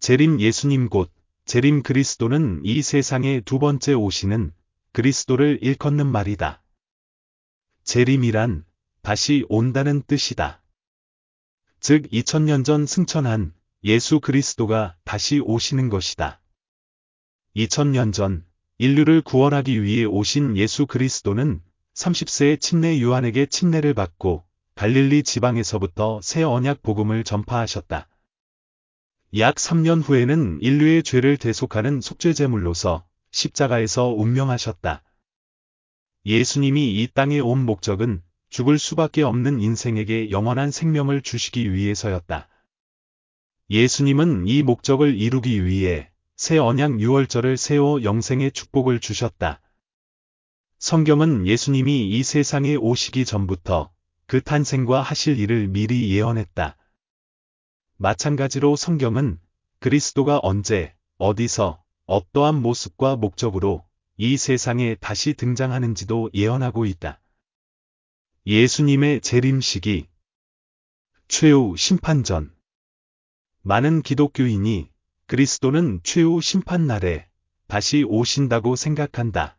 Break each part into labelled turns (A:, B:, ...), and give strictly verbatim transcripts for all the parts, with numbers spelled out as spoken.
A: 재림 예수님 곧 재림 그리스도는 이 세상에 두 번째 오시는 그리스도를 일컫는 말이다. 재림이란 다시 온다는 뜻이다. 즉 이천 년 전 승천한 예수 그리스도가 다시 오시는 것이다. 이천 년 전 인류를 구원하기 위해 오신 예수 그리스도는 삼십 세의 침례 요한에게 침례를 받고 갈릴리 지방에서부터 새 언약 복음을 전파하셨다. 약 삼 년 후에는 인류의 죄를 대속하는 속죄제물로서 십자가에서 운명하셨다. 예수님이 이 땅에 온 목적은 죽을 수밖에 없는 인생에게 영원한 생명을 주시기 위해서였다. 예수님은 이 목적을 이루기 위해 새 언약 유월절을 세워 영생의 축복을 주셨다. 성경은 예수님이 이 세상에 오시기 전부터 그 탄생과 하실 일을 미리 예언했다. 마찬가지로 성경은 그리스도가 언제, 어디서, 어떠한 모습과 목적으로 이 세상에 다시 등장하는지도 예언하고 있다. 예수님의 재림 시기. 최후 심판 전. 많은 기독교인이 그리스도는 최후 심판날에 다시 오신다고 생각한다.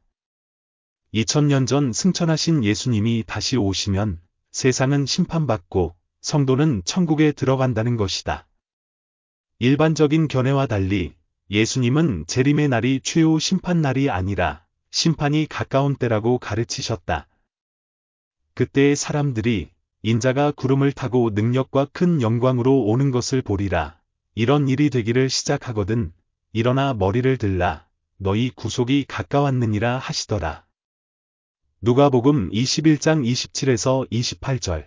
A: 이천 년 전 승천하신 예수님이 다시 오시면 세상은 심판받고 성도는 천국에 들어간다는 것이다. 일반적인 견해와 달리 예수님은 재림의 날이 최후 심판날이 아니라 심판이 가까운 때라고 가르치셨다. 그때의 사람들이 인자가 구름을 타고 능력과 큰 영광으로 오는 것을 보리라. 이런 일이 되기를 시작하거든 일어나 머리를 들라. 너희 구속이 가까웠느니라 하시더라. 누가복음 이십일 장 이십칠에서 이십팔 절.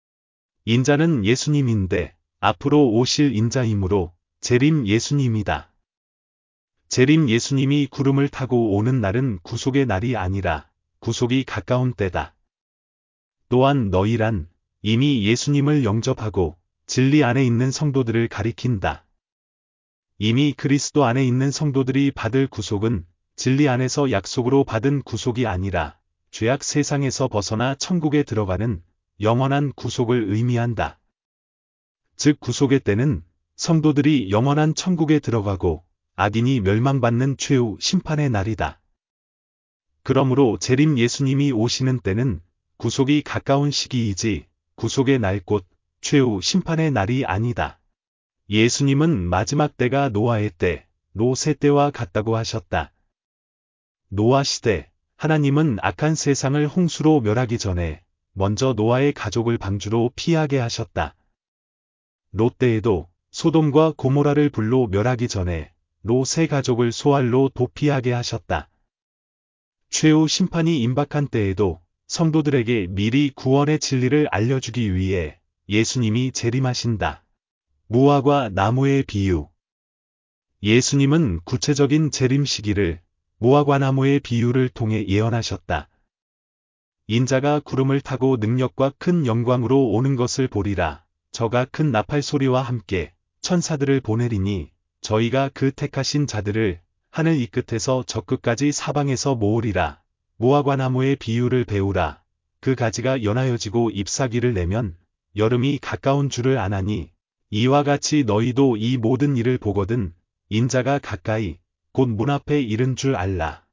A: 인자는 예수님인데 앞으로 오실 인자이므로 재림 예수님이다. 재림 예수님이 구름을 타고 오는 날은 구속의 날이 아니라 구속이 가까운 때다. 또한 너희란 이미 예수님을 영접하고 진리 안에 있는 성도들을 가리킨다. 이미 그리스도 안에 있는 성도들이 받을 구속은 진리 안에서 약속으로 받은 구속이 아니라 죄악 세상에서 벗어나 천국에 들어가는 영원한 구속을 의미한다. 즉 구속의 때는 성도들이 영원한 천국에 들어가고 악인이 멸망받는 최후 심판의 날이다. 그러므로 재림 예수님이 오시는 때는 구속이 가까운 시기이지 구속의 날 곧 최후 심판의 날이 아니다. 예수님은 마지막 때가 노아의 때, 롯의 때와 같다고 하셨다. 노아 시대, 하나님은 악한 세상을 홍수로 멸하기 전에 먼저 노아의 가족을 방주로 피하게 하셨다. 롯 때에도 소돔과 고모라를 불로 멸하기 전에 롯의 가족을 소알로 도피하게 하셨다. 최후 심판이 임박한 때에도 성도들에게 미리 구원의 진리를 알려주기 위해 예수님이 재림하신다. 무화과 나무의 비유. 예수님은 구체적인 재림 시기를 무화과 나무의 비유를 통해 예언하셨다. 인자가 구름을 타고 능력과 큰 영광으로 오는 것을 보리라. 저가 큰 나팔 소리와 함께 천사들을 보내리니 저희가 그 택하신 자들을 하늘 이 끝에서 저 끝까지 사방에서 모으리라. 무화과 나무의 비유를 배우라. 그 가지가 연하여지고 잎사귀를 내면 여름이 가까운 줄을 아나니 이와 같이 너희도 이 모든 일을 보거든 인자가 가까이 곧 문 앞에 이른 줄 알라.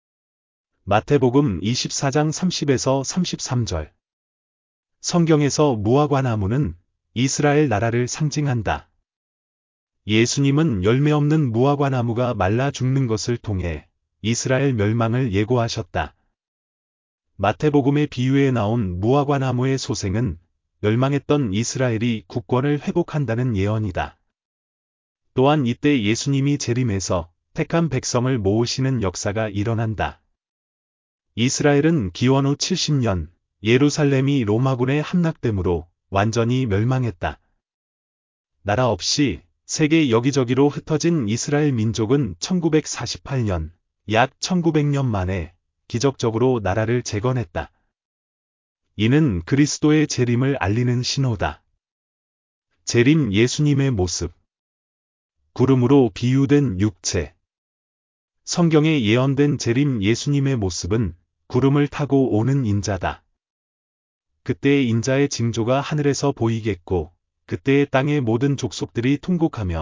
A: 마태복음 이십사 장 삼십에서 삼십삼 절. 성경에서 무화과 나무는 이스라엘 나라를 상징한다. 예수님은 열매 없는 무화과 나무가 말라 죽는 것을 통해 이스라엘 멸망을 예고하셨다. 마태복음의 비유에 나온 무화과 나무의 소생은 멸망했던 이스라엘이 국권을 회복한다는 예언이다. 또한 이때 예수님이 재림해서 택한 백성을 모으시는 역사가 일어난다. 이스라엘은 기원 후 칠십 년 예루살렘이 로마군에 함락됨으로 완전히 멸망했다. 나라 없이 세계 여기저기로 흩어진 이스라엘 민족은 천구백사십팔 년, 약 천구백 년 만에 기적적으로 나라를 재건했다. 이는 그리스도의 재림을 알리는 신호다. 재림 예수님의 모습. 구름으로 비유된 육체. 성경에 예언된 재림 예수님의 모습은 구름을 타고 오는 인자다. 그때의 인자의 징조가 하늘에서 보이겠고 그때의 땅의 모든 족속들이 통곡하며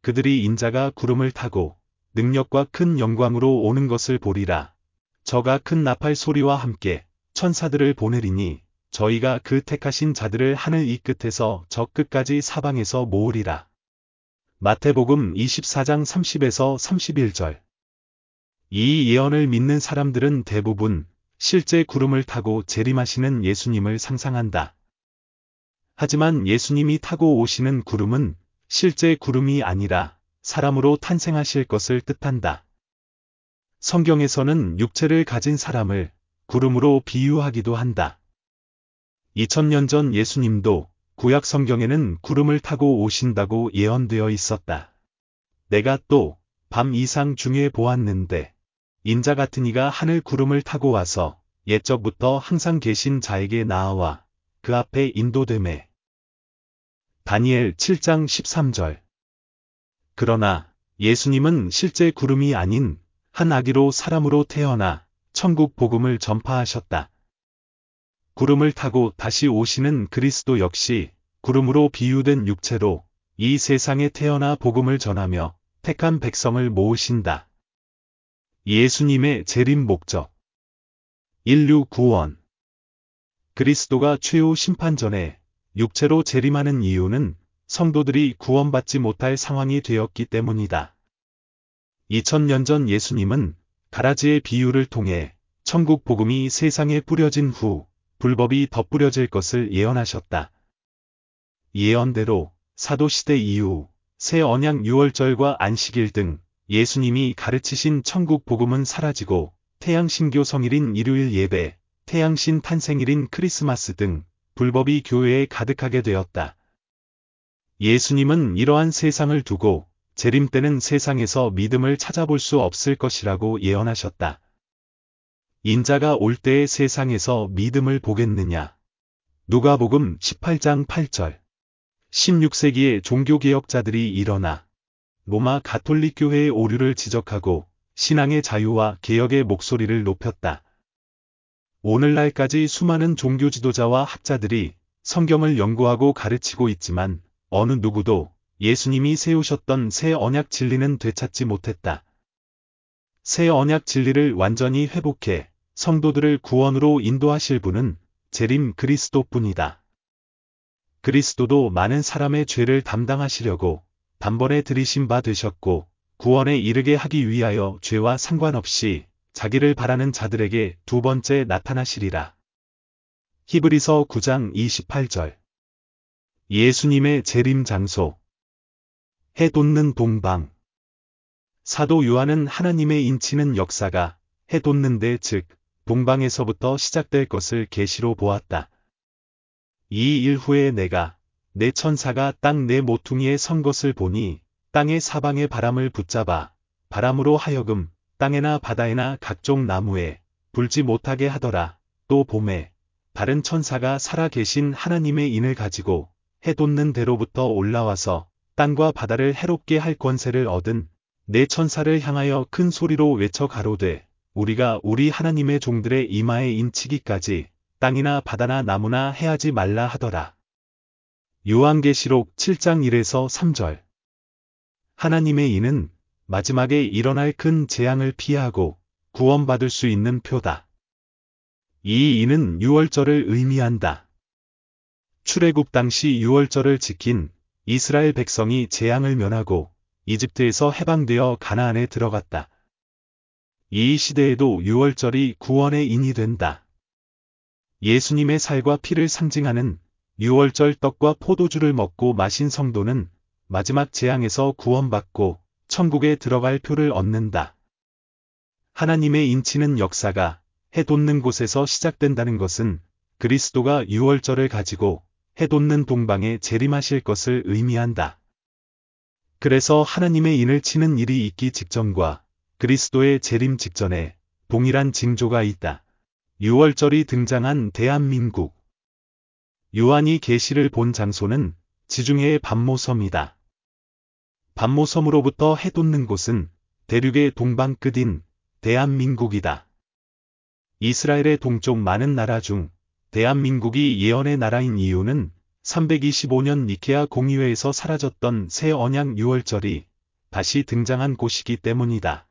A: 그들이 인자가 구름을 타고 능력과 큰 영광으로 오는 것을 보리라. 저가 큰 나팔 소리와 함께 천사들을 보내리니 저희가 그 택하신 자들을 하늘 이 끝에서 저 끝까지 사방에서 모으리라. 마태복음 이십사 장 삼십에서 삼십일 절. 이 예언을 믿는 사람들은 대부분 실제 구름을 타고 재림하시는 예수님을 상상한다. 하지만 예수님이 타고 오시는 구름은 실제 구름이 아니라 사람으로 탄생하실 것을 뜻한다. 성경에서는 육체를 가진 사람을 구름으로 비유하기도 한다. 이천 년 전 예수님도 구약 성경에는 구름을 타고 오신다고 예언되어 있었다. 내가 또 밤 이상 중에 보았는데 인자 같은 이가 하늘 구름을 타고 와서 옛적부터 항상 계신 자에게 나아와 그 앞에 인도되매. 다니엘 칠 장 십삼 절. 그러나 예수님은 실제 구름이 아닌 한 아기로 사람으로 태어나 천국 복음을 전파하셨다. 구름을 타고 다시 오시는 그리스도 역시 구름으로 비유된 육체로 이 세상에 태어나 복음을 전하며 택한 백성을 모으신다. 예수님의 재림 목적. 인류 구원. 그리스도가 최후 심판 전에 육체로 재림하는 이유는 성도들이 구원받지 못할 상황이 되었기 때문이다. 이천 년 전 예수님은 가라지의 비유를 통해 천국 복음이 세상에 뿌려진 후 불법이 덧뿌려질 것을 예언하셨다. 예언대로 사도시대 이후 새 언약 유월절과 안식일 등 예수님이 가르치신 천국 복음은 사라지고 태양신교 성일인 일요일 예배, 태양신 탄생일인 크리스마스 등 불법이 교회에 가득하게 되었다. 예수님은 이러한 세상을 두고 재림 때는 세상에서 믿음을 찾아볼 수 없을 것이라고 예언하셨다. 인자가 올 때의 세상에서 믿음을 보겠느냐? 누가복음 십팔 장 팔 절. 십육 세기의 종교개혁자들이 일어나 로마 가톨릭 교회의 오류를 지적하고 신앙의 자유와 개혁의 목소리를 높였다. 오늘날까지 수많은 종교 지도자와 학자들이 성경을 연구하고 가르치고 있지만 어느 누구도 예수님이 세우셨던 새 언약 진리는 되찾지 못했다. 새 언약 진리를 완전히 회복해 성도들을 구원으로 인도하실 분은 재림 그리스도뿐이다. 그리스도도 많은 사람의 죄를 담당하시려고 단번에 들이신 바 되셨고 구원에 이르게 하기 위하여 죄와 상관없이 자기를 바라는 자들에게 두 번째 나타나시리라. 히브리서 구 장 이십팔 절. 예수님의 재림 장소. 해 돋는 동방. 사도 요한은 하나님의 인치는 역사가 해 돋는 데 즉 동방에서부터 시작될 것을 계시로 보았다. 이 일 후에 내가 내 천사가 땅 내 모퉁이에 선 것을 보니 땅의 사방의 바람을 붙잡아 바람으로 하여금 땅에나 바다에나 각종 나무에 불지 못하게 하더라. 또 봄에 다른 천사가 살아 계신 하나님의 인을 가지고 해 돋는 데로부터 올라와서 땅과 바다를 해롭게 할 권세를 얻은 내 천사를 향하여 큰 소리로 외쳐 가로되 우리가 우리 하나님의 종들의 이마에 인치기까지 땅이나 바다나 나무나 해하지 말라 하더라. 요한계시록 칠 장 일에서 삼 절. 하나님의 인은 마지막에 일어날 큰 재앙을 피하고 구원받을 수 있는 표다. 이 인은 유월절을 의미한다. 출애굽 당시 유월절을 지킨 이스라엘 백성이 재앙을 면하고 이집트에서 해방되어 가나안에 들어갔다. 이 시대에도 유월절이 구원의 인이 된다. 예수님의 살과 피를 상징하는 유월절 떡과 포도주를 먹고 마신 성도는 마지막 재앙에서 구원받고 천국에 들어갈 표를 얻는다. 하나님의 인치는 역사가 해 돋는 곳에서 시작된다는 것은 그리스도가 유월절을 가지고 해 돋는 동방에 재림하실 것을 의미한다. 그래서 하나님의 인을 치는 일이 있기 직전과 그리스도의 재림 직전에 동일한 징조가 있다. 유월절이 등장한 대한민국. 요한이 계시를 본 장소는 지중해의 반모섬이다. 반모섬으로부터 해 돋는 곳은 대륙의 동방 끝인 대한민국이다. 이스라엘의 동쪽 많은 나라 중 대한민국이 예언의 나라인 이유는 삼백이십오 년 니케아 공의회에서 사라졌던 새 언약 유월절이 다시 등장한 곳이기 때문이다.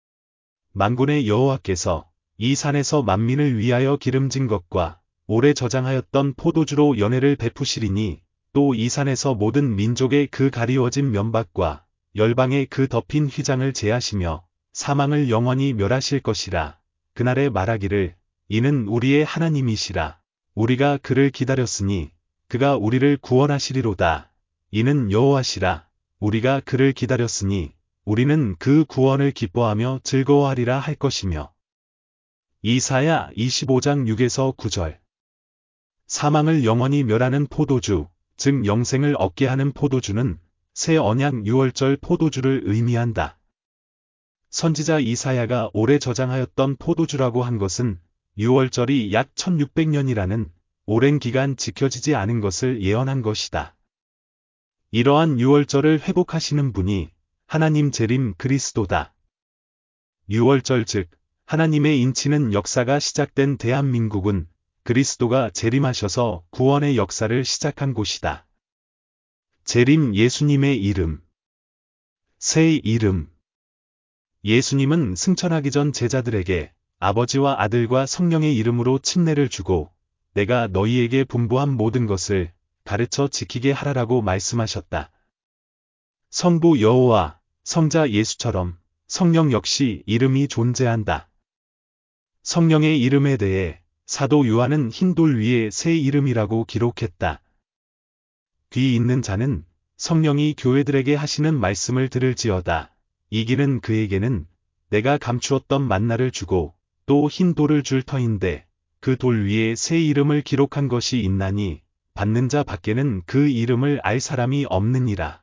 A: 만군의 여호와께서 이 산에서 만민을 위하여 기름진 것과 오래 저장하였던 포도주로 연회를 베푸시리니 또 이 산에서 모든 민족의 그 가리워진 면박과 열방의 그 덮인 휘장을 제하시며 사망을 영원히 멸하실 것이라. 그날에 말하기를 이는 우리의 하나님이시라. 우리가 그를 기다렸으니 그가 우리를 구원하시리로다. 이는 여호와시라. 우리가 그를 기다렸으니 우리는 그 구원을 기뻐하며 즐거워하리라 할 것이며. 이사야 이십오 장 육에서 구 절. 사망을 영원히 멸하는 포도주, 즉 영생을 얻게 하는 포도주는 새 언약 유월절 포도주를 의미한다. 선지자 이사야가 오래 저장하였던 포도주라고 한 것은 유월절이 약 천육백 년이라는 오랜 기간 지켜지지 않은 것을 예언한 것이다. 이러한 유월절을 회복하시는 분이 하나님 재림 그리스도다. 유월절 즉 하나님의 인치는 역사가 시작된 대한민국은 그리스도가 재림하셔서 구원의 역사를 시작한 곳이다. 재림 예수님의 이름. 새 이름. 예수님은 승천하기 전 제자들에게 아버지와 아들과 성령의 이름으로 침례를 주고 내가 너희에게 분부한 모든 것을 가르쳐 지키게 하라라고 말씀하셨다. 성부 여호와, 성자 예수처럼 성령 역시 이름이 존재한다. 성령의 이름에 대해 사도 요한은 흰 돌 위에 새 이름이라고 기록했다. 귀 있는 자는 성령이 교회들에게 하시는 말씀을 들을지어다. 이기는 그에게는 내가 감추었던 만나를 주고 또 흰 돌을 줄 터인데 그 돌 위에 새 이름을 기록한 것이 있나니 받는 자 밖에는 그 이름을 알 사람이 없느니라.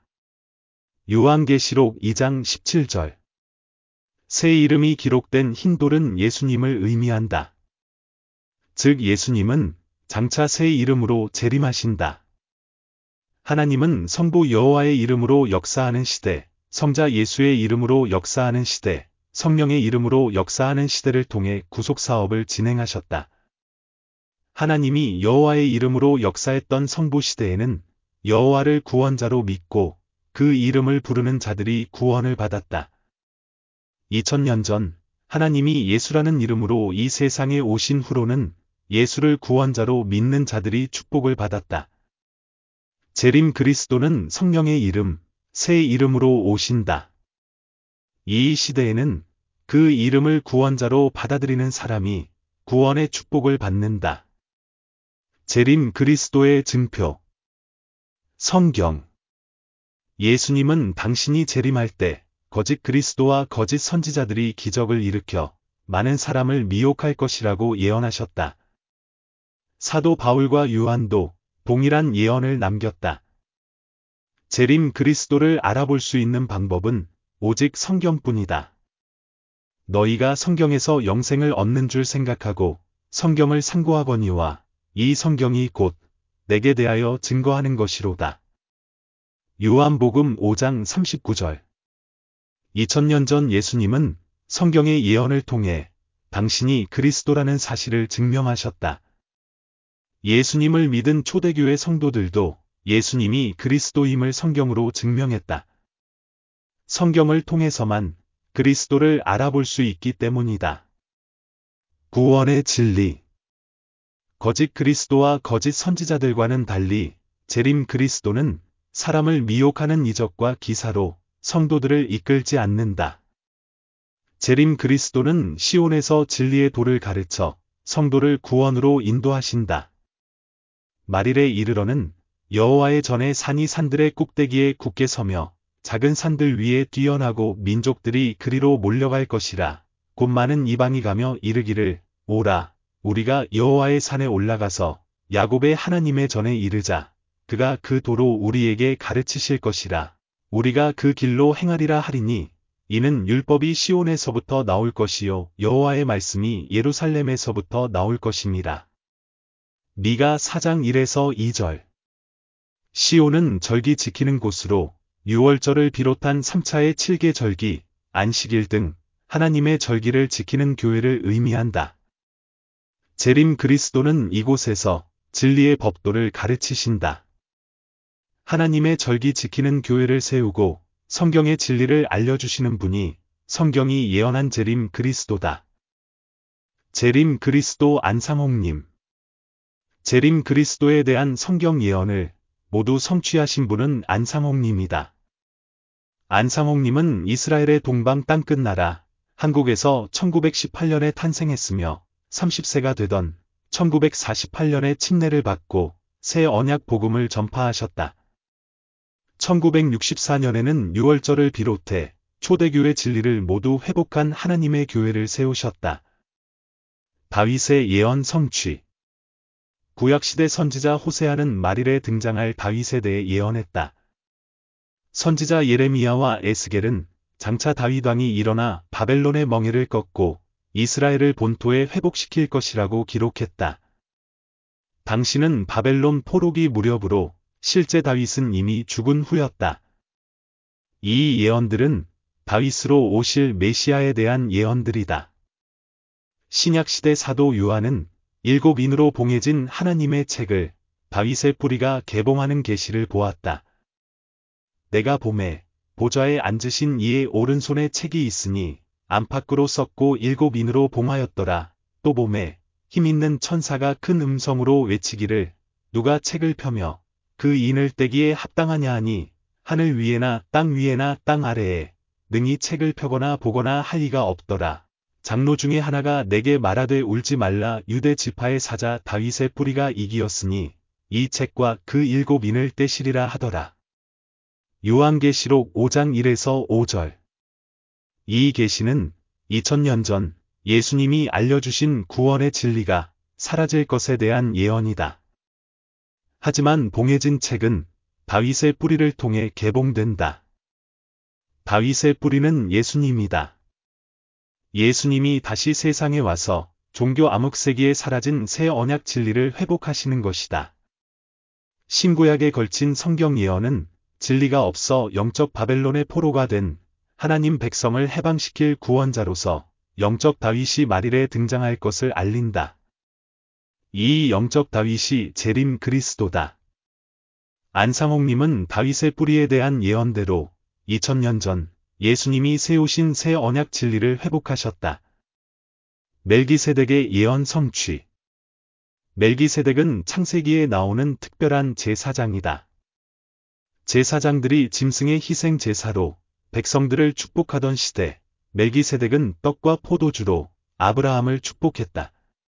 A: 요한계시록 이 장 십칠 절. 새 이름이 기록된 흰 돌은 예수님을 의미한다. 즉 예수님은 장차 새 이름으로 재림하신다. 하나님은 성부 여호와의 이름으로 역사하는 시대, 성자 예수의 이름으로 역사하는 시대, 성령의 이름으로 역사하는 시대를 통해 구속사업을 진행하셨다. 하나님이 여호와의 이름으로 역사했던 성부 시대에는 여호와를 구원자로 믿고 그 이름을 부르는 자들이 구원을 받았다. 이천 년 전 하나님이 예수라는 이름으로 이 세상에 오신 후로는 예수를 구원자로 믿는 자들이 축복을 받았다. 재림 그리스도는 성령의 이름, 새 이름으로 오신다. 이 시대에는 그 이름을 구원자로 받아들이는 사람이 구원의 축복을 받는다. 재림 그리스도의 증표. 성경. 예수님은 당신이 재림할 때 거짓 그리스도와 거짓 선지자들이 기적을 일으켜 많은 사람을 미혹할 것이라고 예언하셨다. 사도 바울과 요한도 동일한 예언을 남겼다. 재림 그리스도를 알아볼 수 있는 방법은 오직 성경뿐이다. 너희가 성경에서 영생을 얻는 줄 생각하고 성경을 상고하거니와 이 성경이 곧 내게 대하여 증거하는 것이로다. 요한복음 오 장 삼십구 절. 이천 년 전 예수님은 성경의 예언을 통해 당신이 그리스도라는 사실을 증명하셨다. 예수님을 믿은 초대교회 성도들도 예수님이 그리스도임을 성경으로 증명했다. 성경을 통해서만 그리스도를 알아볼 수 있기 때문이다. 구원의 진리. 거짓 그리스도와 거짓 선지자들과는 달리 재림 그리스도는 사람을 미혹하는 이적과 기사로 성도들을 이끌지 않는다. 재림 그리스도는 시온에서 진리의 도를 가르쳐 성도를 구원으로 인도하신다. 말일에 이르러는 여호와의 전에 산이 산들의 꼭대기에 굳게 서며 작은 산들 위에 뛰어나고 민족들이 그리로 몰려갈 것이라. 곧 많은 이방이 가며 이르기를 오라 우리가 여호와의 산에 올라가서 야곱의 하나님의 전에 이르자. 그가 그 도로 우리에게 가르치실 것이라. 우리가 그 길로 행하리라 하리니 이는 율법이 시온에서부터 나올 것이요 여호와의 말씀이 예루살렘에서부터 나올 것임이라. 미가 사 장 일에서 이 절. 시온은 절기 지키는 곳으로 유월절을 비롯한 삼 차의 칠 개 절기, 안식일 등 하나님의 절기를 지키는 교회를 의미한다. 재림 그리스도는 이곳에서 진리의 법도를 가르치신다. 하나님의 절기 지키는 교회를 세우고 성경의 진리를 알려주시는 분이 성경이 예언한 재림 그리스도다. 재림 그리스도 안상홍님. 재림 그리스도에 대한 성경 예언을 모두 성취하신 분은 안상홍님이다. 안상홍님은 이스라엘의 동방 땅끝 나라 한국에서 천구백십팔 년에 탄생했으며 서른 세가 되던 천구백사십팔 년에 침례를 받고 새 언약 복음을 전파하셨다. 천구백육십사 년에는 유월절을 비롯해 초대교회 진리를 모두 회복한 하나님의 교회를 세우셨다. 다윗의 예언 성취. 구약시대 선지자 호세아는 말일에 등장할 다윗에 대해 예언했다. 선지자 예레미야와 에스겔은 장차 다윗 왕이 일어나 바벨론의 멍에를 꺾고 이스라엘을 본토에 회복시킬 것이라고 기록했다. 당시는 바벨론 포로기 무렵으로 실제 다윗은 이미 죽은 후였다. 이 예언들은 다윗으로 오실 메시아에 대한 예언들이다. 신약시대 사도 요한은 일곱 인으로 봉해진 하나님의 책을 다윗의 뿌리가 개봉하는 계시를 보았다. 내가 보매 보좌에 앉으신 이의 오른손에 책이 있으니 안팎으로 썩고 일곱 인으로 봉하였더라. 또 보매 힘있는 천사가 큰 음성으로 외치기를 누가 책을 펴며 그 인을 떼기에 합당하냐 하니 하늘 위에나 땅 위에나 땅 아래에 능히 책을 펴거나 보거나 할 이가 없더라. 장로 중에 하나가 내게 말하되 울지 말라. 유대 지파의 사자 다윗의 뿌리가 이기었으니 이 책과 그 일곱 인을 떼시리라 하더라. 요한계시록 오 장 일에서 오 절. 이 계시는 이천 년 전 예수님이 알려주신 구원의 진리가 사라질 것에 대한 예언이다. 하지만 봉해진 책은 다윗의 뿌리를 통해 개봉된다. 다윗의 뿌리는 예수님이다. 예수님이 다시 세상에 와서 종교 암흑세기에 사라진 새 언약 진리를 회복하시는 것이다. 신구약에 걸친 성경 예언은 진리가 없어 영적 바벨론의 포로가 된 하나님 백성을 해방시킬 구원자로서 영적 다윗이 말일에 등장할 것을 알린다. 이 영적 다윗이 재림 그리스도다. 안상홍님은 다윗의 뿌리에 대한 예언대로 이천 년 전 예수님이 세우신 새 언약 진리를 회복하셨다. 멜기세덱의 예언 성취. 멜기세덱은 창세기에 나오는 특별한 제사장이다. 제사장들이 짐승의 희생 제사로 백성들을 축복하던 시대, 멜기세덱은 떡과 포도주로 아브라함을 축복했다.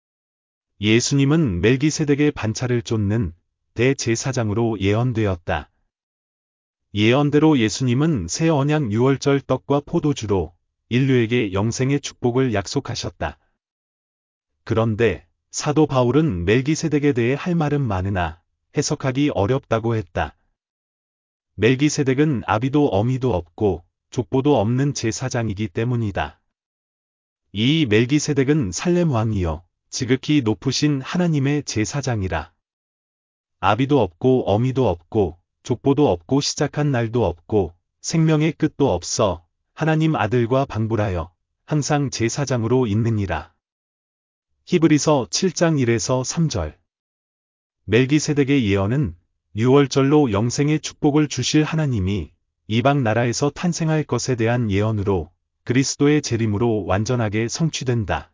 A: 예수님은 멜기세덱의 반차를 쫓는 대제사장으로 예언되었다. 예언대로 예수님은 새 언약 유월절 떡과 포도주로 인류에게 영생의 축복을 약속하셨다. 그런데 사도 바울은 멜기세덱에 대해 할 말은 많으나 해석하기 어렵다고 했다. 멜기세덱은 아비도 어미도 없고 족보도 없는 제사장이기 때문이다. 이 멜기세덱은 살렘 왕이요 지극히 높으신 하나님의 제사장이라. 아비도 없고 어미도 없고 족보도 없고 시작한 날도 없고 생명의 끝도 없어 하나님 아들과 방불하여 항상 제사장으로 있느니라. 히브리서 칠 장 일에서 삼 절. 멜기세덱의 예언은 유월절로 영생의 축복을 주실 하나님이 이방 나라에서 탄생할 것에 대한 예언으로 그리스도의 재림으로 완전하게 성취된다.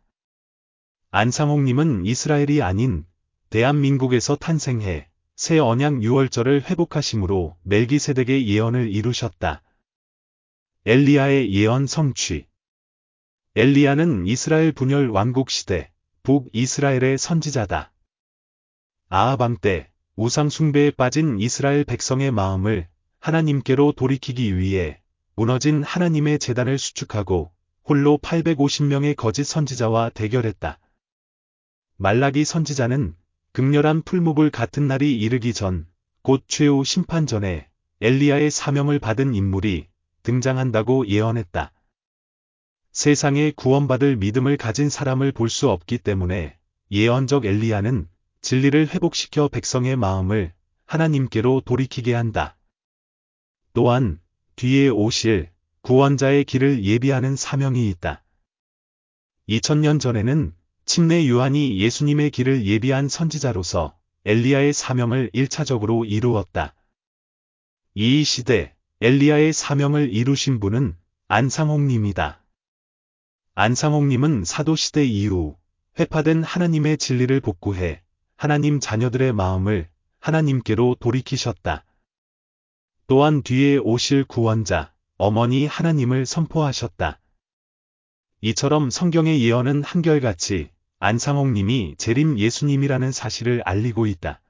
A: 안상홍님은 이스라엘이 아닌 대한민국에서 탄생해 새 언약 유월절을 회복하심으로 멜기세덱의 예언을 이루셨다. 엘리야의 예언 성취. 엘리야는 이스라엘 분열 왕국 시대 북이스라엘의 선지자다. 아하방 때 우상 숭배에 빠진 이스라엘 백성의 마음을 하나님께로 돌이키기 위해 무너진 하나님의 제단을 수축하고 홀로 팔백오십 명의 거짓 선지자와 대결했다. 말라기 선지자는 극렬한 풀무불 같은 날이 이르기 전, 곧 최후 심판 전에 엘리야의 사명을 받은 인물이 등장한다고 예언했다. 세상에 구원받을 믿음을 가진 사람을 볼 수 없기 때문에 예언적 엘리야는 진리를 회복시켜 백성의 마음을 하나님께로 돌이키게 한다. 또한 뒤에 오실 구원자의 길을 예비하는 사명이 있다. 이천 년 전에는 침례 요한이 예수님의 길을 예비한 선지자로서 엘리야의 사명을 일 차적으로 이루었다. 이 시대 엘리야의 사명을 이루신 분은 안상홍님이다. 안상홍님은 사도시대 이후 회파된 하나님의 진리를 복구해 하나님 자녀들의 마음을 하나님께로 돌이키셨다. 또한 뒤에 오실 구원자, 어머니 하나님을 선포하셨다. 이처럼 성경의 예언은 한결같이 안상홍님이 재림 예수님이라는 사실을 알리고 있다.